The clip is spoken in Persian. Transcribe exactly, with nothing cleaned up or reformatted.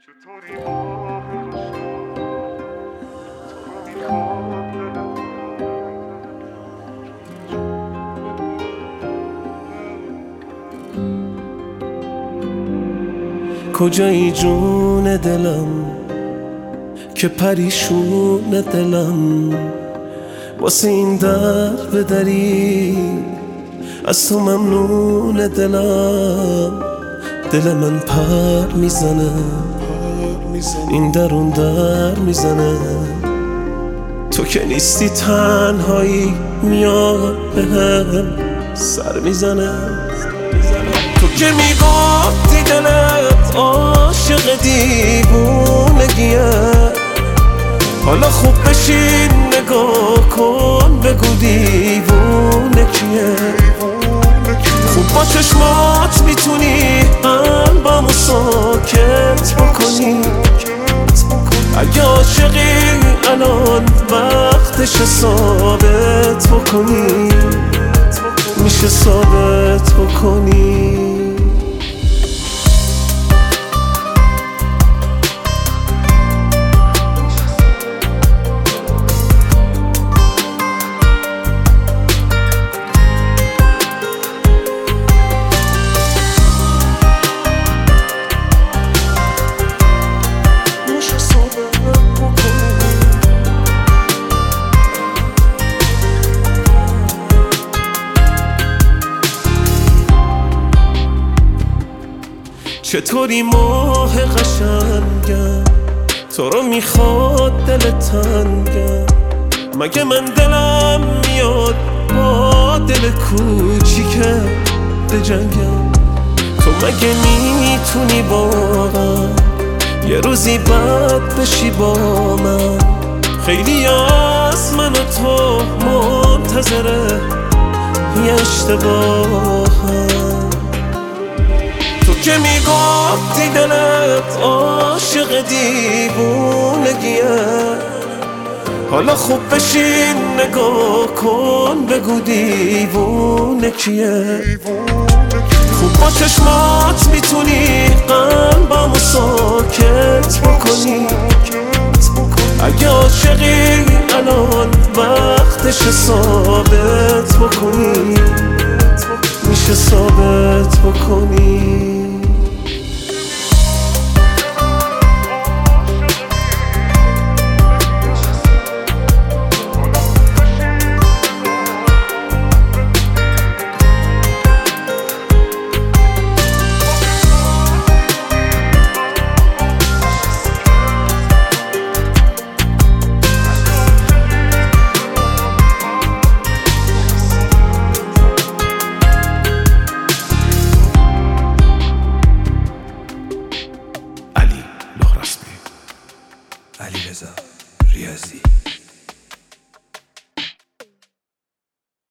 کجایی جون دلم که پریشون دلم واسه این در بدری از تو ممنون دلم دل من پر میزنه این درون در میزنه تو که نیستی تنهایی میاد بهم سر میزنه تو که میگفتی دلت عاشق دیوونگیه حالا خوب بشین نگاه کن بگو دیوونه کیه خوب با چشمات میتونی قلبمو ساکت بکنی اگه عاشقی الان وقتش ثابت بکنی میشه ثابت بکنی چطوری ماه قشنگم تو رو میخواد دل تنگم مگه من دلم میاد با دل کوچیکه بجنگم تو مگه میتونی واقعا یه روزی بد بشی با من خیلی از من و تو منتظره یه اشتباهم که میگفتی دلت عاشق دیوونگیه حالا خوب بشین نگاه کن بگو دیوونه کیه خوب با چشمات میتونی قلبمو ساکت بکنی اگه عاشقی الان وقتش ثابت بکنی میشه ثابت بکنی علیرضا ریاضی